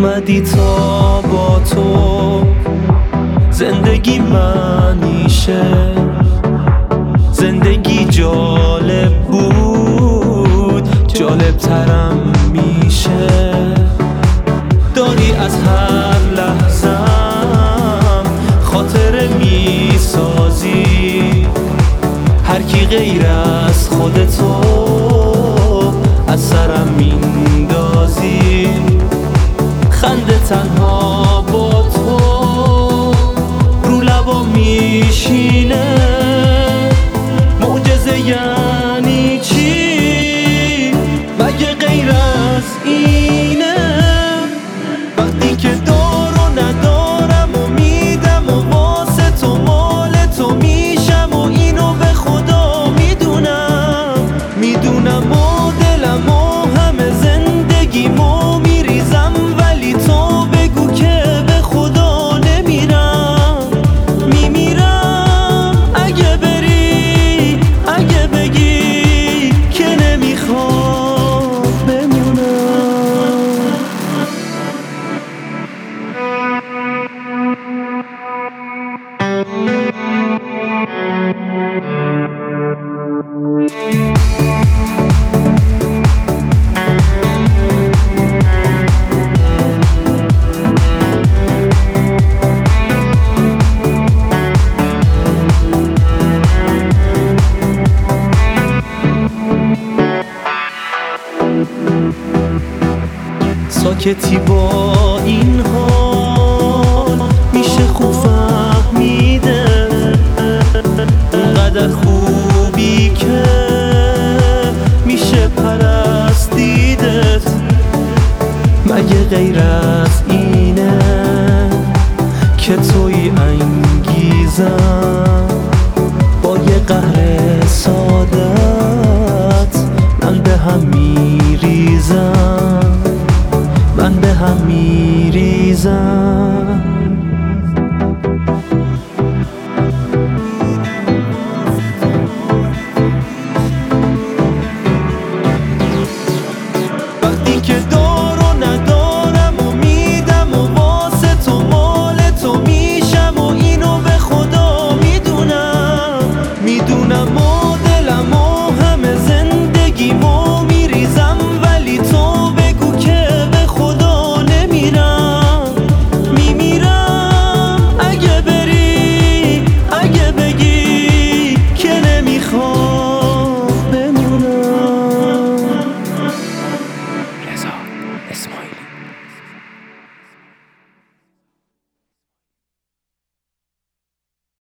اومدی تا با تو زندگی معنیشه. زندگی جالب بود، جالب ترم میشه. داری از هر لحظم خاطره میسازی. هر کی غیر از خودتو از سرم میندازی. خنده تنها با تو رو لبا میشینه. معجزه یعنی چی؟ مگه غیر از اینه؟ وقتی که دار و ندارم و میدم و واسه تو مال تو میشم و اینو به خدا میدونم و دلم و همه زندگیمو میریزم، ولی تو بگو که به خدا نمیرم. میمیرم اگه بری، اگه بگی که نمیخوام بمونم. ساکتی با این حال میشه خوب فهمیده. اونقدر خوبی که میشه پرستیدت. مگه غیر از اینه که توی انگیزم با یه قهر سادت من به هم میریزم.